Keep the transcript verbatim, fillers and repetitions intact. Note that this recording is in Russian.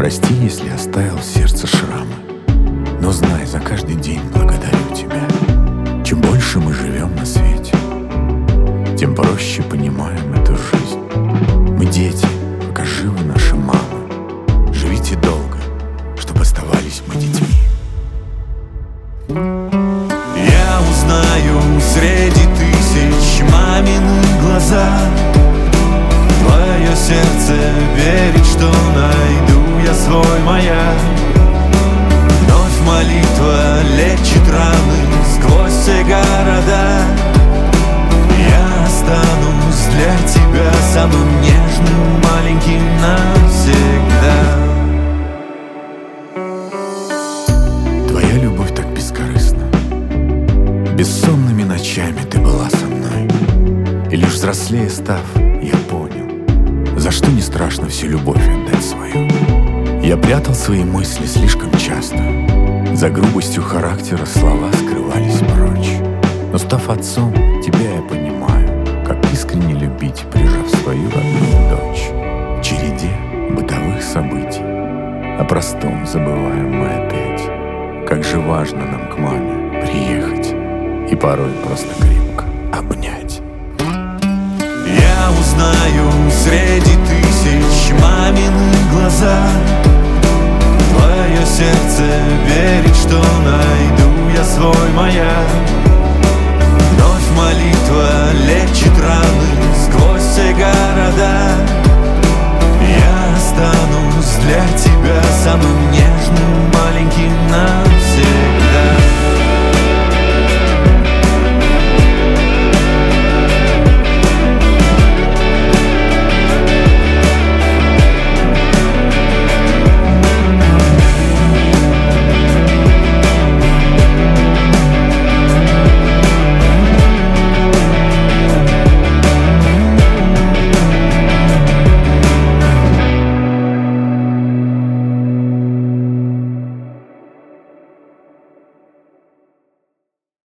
Прости, если оставил сердце шрамы, но знай, за каждый день благодарю тебя. Чем больше мы живем на свете, тем проще понимаем эту жизнь. Мы дети, пока живы наши мамы. Живите долго, чтобы оставались мы детьми. Я узнаю среди тысяч мамины глаза. Твое сердце верит, что найду я свой маяк. Вновь молитва лечит раны сквозь все города. Я останусь для тебя самым нежным, маленьким навсегда. Твоя любовь так бескорыстна. Бессонными ночами ты была со мной. И лишь взрослее став, я понял, за что не страшно всю любовь отдать свою. Я прятал свои мысли слишком часто. За грубостью характера слова скрывались прочь. Но став отцом, тебя я понимаю, как искренне любить, прижав свою родную дочь. В череде бытовых событий о простом забываем мы опять. Как же важно нам к маме приехать и порой просто крепко обнять. Я узнаю